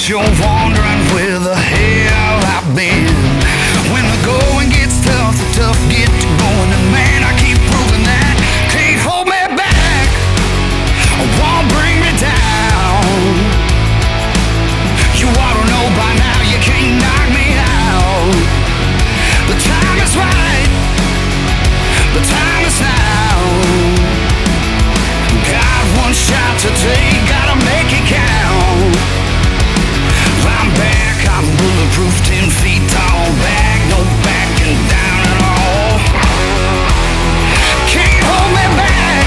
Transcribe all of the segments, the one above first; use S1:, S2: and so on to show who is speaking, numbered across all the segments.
S1: you're wondering where the hell I've been. When the going gets tough, the tough get to going, and man, I keep proving that can't hold me back, won't bring me down. You ought to know by now you can't knock me out. The time is right, the time is now. Got one shot to take, gotta make it count. I'm back, I'm bulletproof, 10 feet tall, back, no backing down at all. Can't hold me back.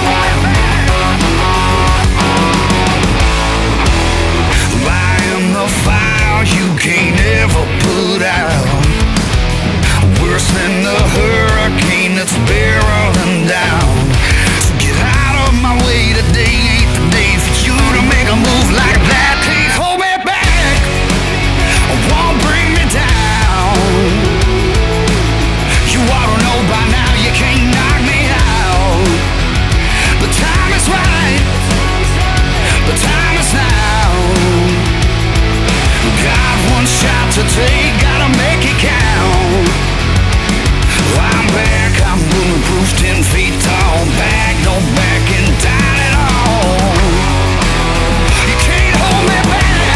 S1: I am the fire you can't ever put out. Worse than the hurricane that's barreling down. So get out of my way, today ain't the day for you to make a move like that. Can't hold me back, won't bring me down. You ought to know by now you can't knock me out. The time is right, the time is now. Got one shot to take, gotta make it count. I'm back, I'm bulletproof, 10 feet tall, back, no backing down at all. You can't hold me back.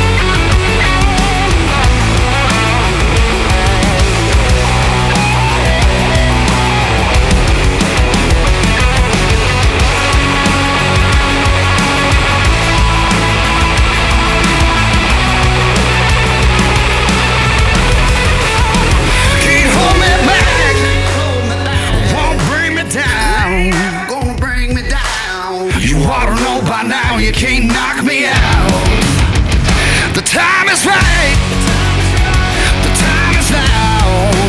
S1: Can't hold me back, won't bring me down, gonna bring me down. You ought to know by now you can't knock me out. The time is right, the time is now.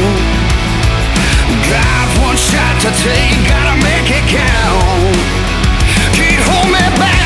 S1: Got one shot to take, gotta make it count. Can't hold me back.